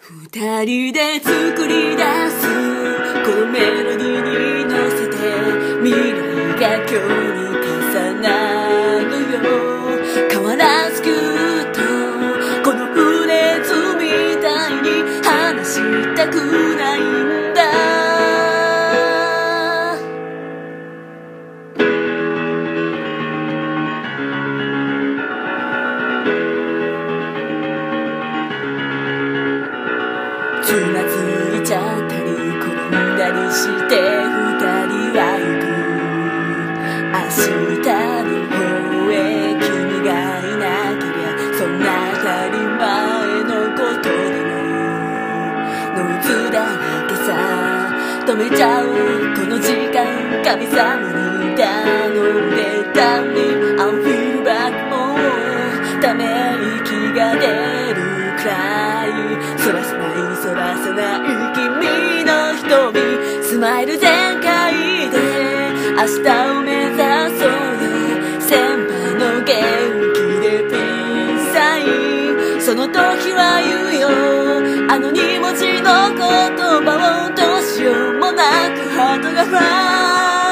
二人で作り出すこのメロディーに乗せて未来が今日に重なるよ。変わらずぐっとこのフレーズみたいに話したくないんだ。つまずいちゃったり転んだりして二人は行く。明日の方へ君がいなけりゃそんな当たり前のことでもノイズだらけさ。止めちゃおうこの時間神様に頼んでたのに I feel back もうため息が出るくらいそらさないそらさない君の瞳スマイル全開で明日を目指そうよ。先輩の元気でピースサインその時は言うよあの2文字の言葉をどうしようもなくハートがフライ